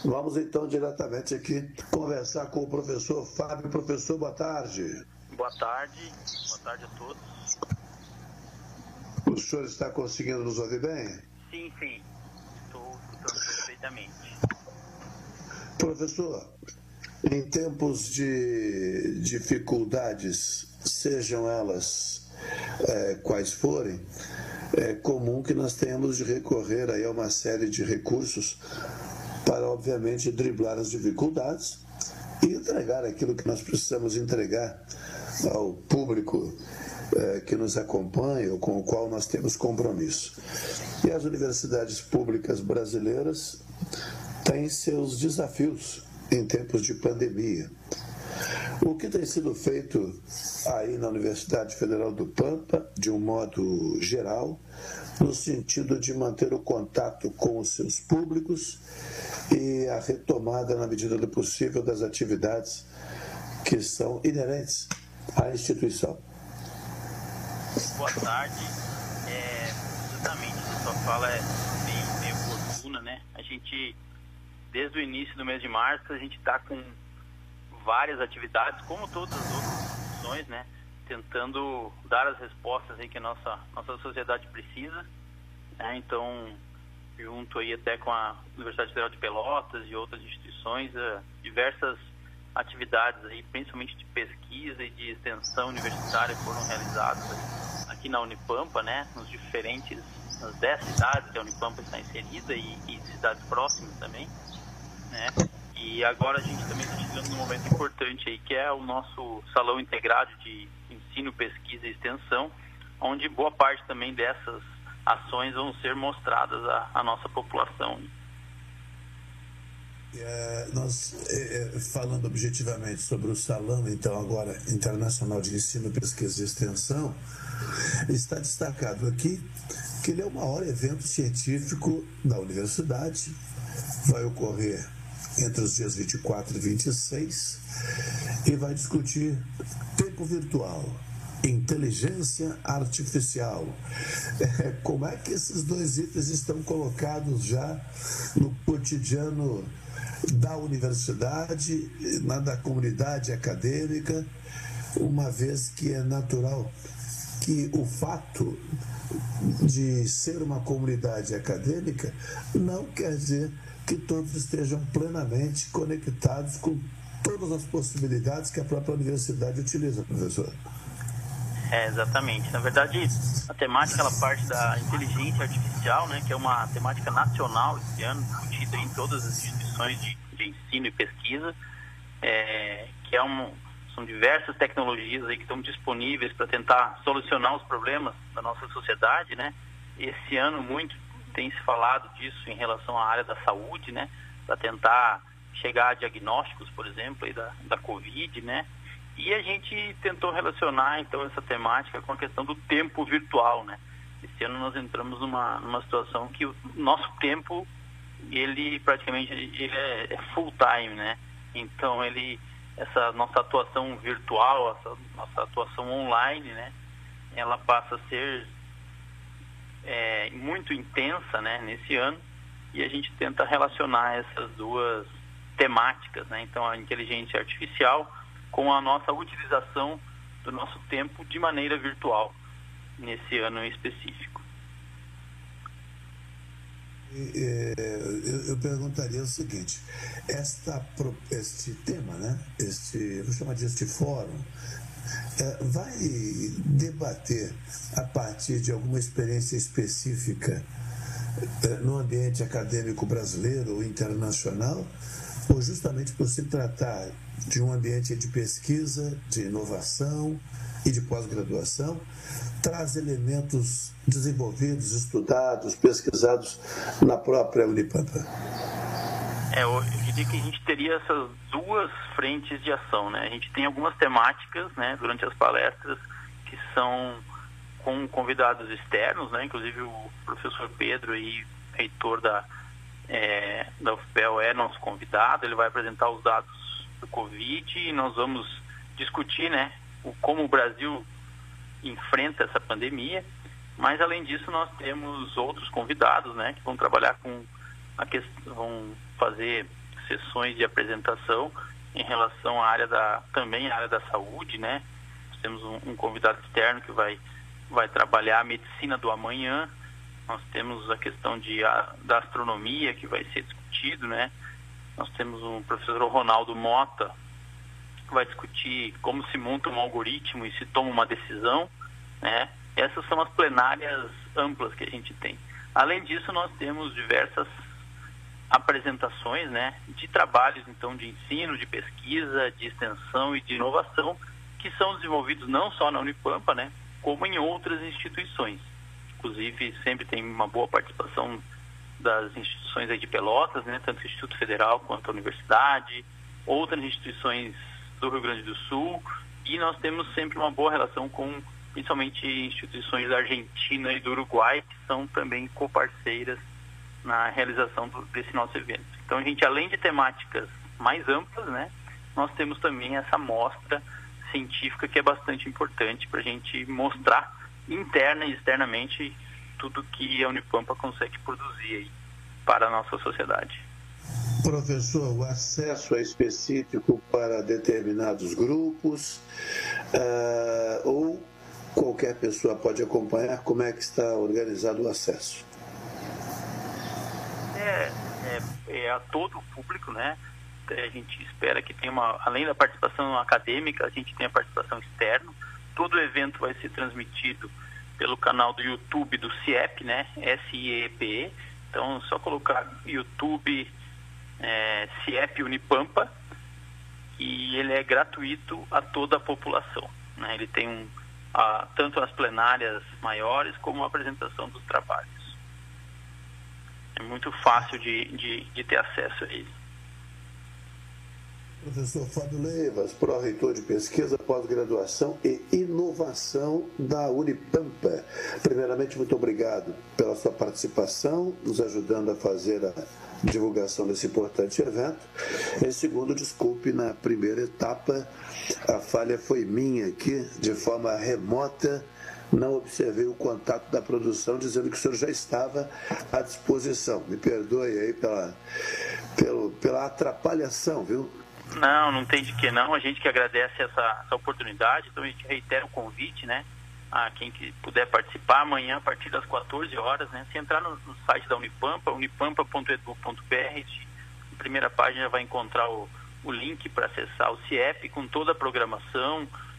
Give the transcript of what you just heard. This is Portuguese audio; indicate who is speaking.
Speaker 1: Vamos então diretamente aqui conversar com o professor Fábio. Professor, boa tarde.
Speaker 2: Boa tarde a todos.
Speaker 1: O senhor está conseguindo nos ouvir bem?
Speaker 2: Sim, estou escutando perfeitamente.
Speaker 1: Professor, em tempos de dificuldades, sejam elas quais forem, é comum que nós tenhamos de recorrer aí a uma série de recursos para, obviamente, driblar as dificuldades e entregar aquilo que nós precisamos entregar ao público que nos acompanha ou com o qual nós temos compromisso. E as universidades públicas brasileiras têm seus desafios em tempos de pandemia. O que tem sido feito aí na Universidade Federal do Pampa, de um modo geral, no sentido de manter o contato com os seus públicos e a retomada, na medida do possível, das atividades que são inerentes à instituição?
Speaker 2: Boa tarde. Exatamente, a sua fala é bem oportuna, né? A gente, desde o início do mês de março, a gente está com várias atividades, como todas as outras instituições, né? Tentando dar as respostas aí que a nossa sociedade precisa, né? Então, junto aí até com a Universidade Federal de Pelotas e outras instituições, diversas atividades aí, principalmente de pesquisa e de extensão universitária, foram realizadas aqui na Unipampa, né? Nas 10 cidades que a Unipampa está inserida e cidades próximas também, né? E agora a gente também está chegando num momento importante aí, que é o nosso salão integrado de ensino, pesquisa e extensão, onde boa parte também dessas ações vão ser mostradas à nossa população.
Speaker 1: Nós, falando objetivamente sobre o Salão, então, agora Internacional de Ensino, Pesquisa e Extensão, está destacado aqui que ele é o maior evento científico da universidade, vai ocorrer entre os dias 24 e 26, e vai discutir tempo virtual, inteligência artificial. Como é que esses dois itens estão colocados já no cotidiano da universidade, da comunidade acadêmica, uma vez que é natural que o fato de ser uma comunidade acadêmica não quer dizer que todos estejam plenamente conectados com todas as possibilidades que a própria universidade utiliza, professor?
Speaker 2: Exatamente. Na verdade, a temática ela parte da inteligência artificial, né, que é uma temática nacional esse ano, discutida em todas as instituições de ensino e pesquisa, que são diversas tecnologias aí que estão disponíveis para tentar solucionar os problemas da nossa sociedade, né? Esse ano muito tem se falado disso em relação à área da saúde, né? Para tentar chegar a diagnósticos, por exemplo, aí da Covid, né? E a gente tentou relacionar, então, essa temática com a questão do tempo virtual, né? Esse ano nós entramos numa situação que o nosso tempo, ele praticamente é full time, né? Então, essa nossa atuação virtual, essa nossa atuação online, né? Ela passa a ser muito intensa, né? Nesse ano, e a gente tenta relacionar essas duas temáticas, né? Então, a inteligência artificial com a nossa utilização do nosso tempo de maneira virtual, nesse ano em específico.
Speaker 1: Eu perguntaria o seguinte: este tema, né? Vou chamar de este fórum, vai debater a partir de alguma experiência específica no ambiente acadêmico brasileiro ou internacional, ou justamente por se tratar de um ambiente de pesquisa, de inovação e de pós-graduação, traz elementos desenvolvidos, estudados, pesquisados na própria Unipampa?
Speaker 2: Eu diria que a gente teria essas duas frentes de ação, né? A gente tem algumas temáticas, né, durante as palestras, que são com convidados externos, né? Inclusive o professor Pedro, aí, reitor da UFPEL, é nosso convidado. Ele vai apresentar os dados do Covid e nós vamos discutir, né, como o Brasil enfrenta essa pandemia. Mas, além disso, nós temos outros convidados, né, que vão trabalhar com a questão, vão fazer sessões de apresentação em relação à área também à área da saúde, né? Nós temos um convidado externo que vai trabalhar a medicina do amanhã. Nós temos a questão da astronomia que vai ser discutido, né? Nós temos o professor Ronaldo Mota, que vai discutir como se monta um algoritmo e se toma uma decisão, né? Essas são as plenárias amplas que a gente tem. Além disso, nós temos diversas apresentações, né, de trabalhos, então, de ensino, de pesquisa, de extensão e de inovação, que são desenvolvidos não só na Unipampa, né, como em outras instituições. Inclusive, sempre tem uma boa participação das instituições aí de Pelotas, né, tanto o Instituto Federal quanto a Universidade, outras instituições do Rio Grande do Sul, e nós temos sempre uma boa relação com, principalmente, instituições da Argentina e do Uruguai, que são também coparceiras na realização desse nosso evento. Então, a gente, além de temáticas mais amplas, né, nós temos também essa mostra científica que é bastante importante para a gente mostrar interna e externamente tudo que a Unipampa consegue produzir aí para a nossa sociedade.
Speaker 1: Professor, o acesso é específico para determinados grupos ou qualquer pessoa pode acompanhar? Como é que está organizado o acesso?
Speaker 2: É a todo o público, né? A gente espera que tenha além da participação acadêmica, a gente tem a participação externa. Todo o evento vai ser transmitido pelo canal do YouTube do CIEP, né? SIEPE. Então, é só colocar YouTube CIEP Unipampa e ele é gratuito a toda a população, né? Ele tem tanto as plenárias maiores como a apresentação dos trabalhos. É muito fácil de ter acesso a ele.
Speaker 1: Professor Fábio Leivas, pró-reitor de pesquisa, pós-graduação e inovação da Unipampa. Primeiramente, muito obrigado pela sua participação, nos ajudando a fazer a divulgação desse importante evento. Em segundo, desculpe, na primeira etapa, a falha foi minha aqui, de forma remota. Não observei o contato da produção dizendo que o senhor já estava à disposição. Me perdoe aí pela atrapalhação, viu?
Speaker 2: Não tem de que não. A gente que agradece essa oportunidade. Então a gente reitera o convite, né, a quem que puder participar amanhã a partir das 14 horas, né? Se entrar no site da Unipampa, unipampa.edu.br, na primeira página vai encontrar o link para acessar o CIEP com toda a programação,